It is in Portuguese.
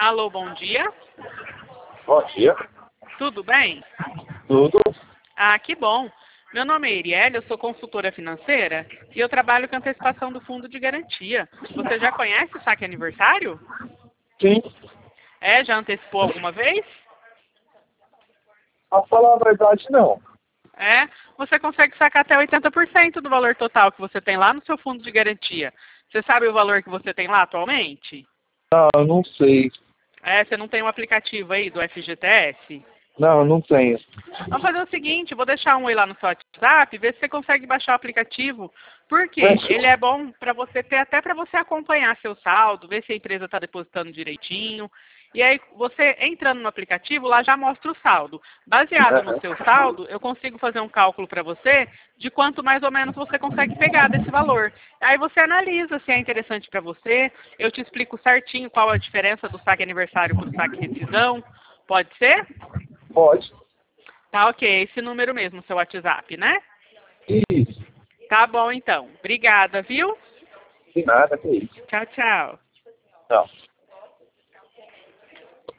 Alô, bom dia. Bom dia. Tudo bem? Tudo? Ah, que bom. Meu nome é Iriele, eu sou consultora financeira e eu trabalho com antecipação do fundo de garantia. Você já conhece o saque aniversário? Sim. É, já antecipou alguma vez? A falar a verdade, não. É, você consegue sacar até 80% do valor total que você tem lá no seu fundo de garantia. Você sabe o valor que você tem lá atualmente? Não, eu não sei. É, você não tem um aplicativo aí do FGTS? Não, eu não tenho. Vamos fazer o seguinte, vou deixar um aí lá no seu WhatsApp, ver se você consegue baixar o aplicativo. Por quê? Fechou. Ele é bom para você ter, até para você acompanhar seu saldo, ver se a empresa está depositando direitinho. E aí, você entrando no aplicativo, lá já mostra o saldo. Baseado no Aham. seu saldo, eu consigo fazer um cálculo para você de quanto mais ou menos você consegue pegar desse valor. Aí você analisa se é interessante para você, eu te explico certinho qual a diferença do saque aniversário para o saque rescisão. Pode ser? Pode. Tá ok, esse número mesmo, seu WhatsApp, né? Isso. Tá bom então. Obrigada, viu? De nada, que isso. Tchau, tchau. Não.